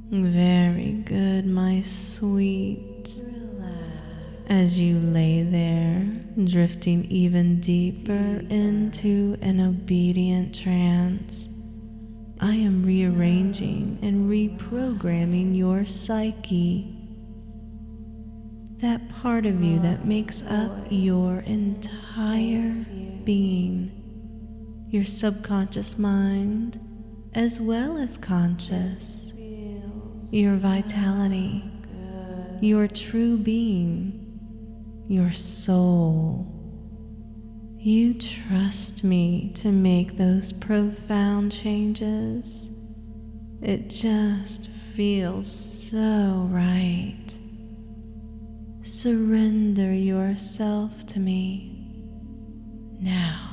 Very good, my sweet. As you lay there, drifting even deeper into an obedient trance, I am rearranging and reprogramming your psyche. That part of you that makes up your entire being, your subconscious mind, as well as conscious, your vitality, your true being, your soul. You trust me to make those profound changes. It just feels so right. Surrender yourself to me now.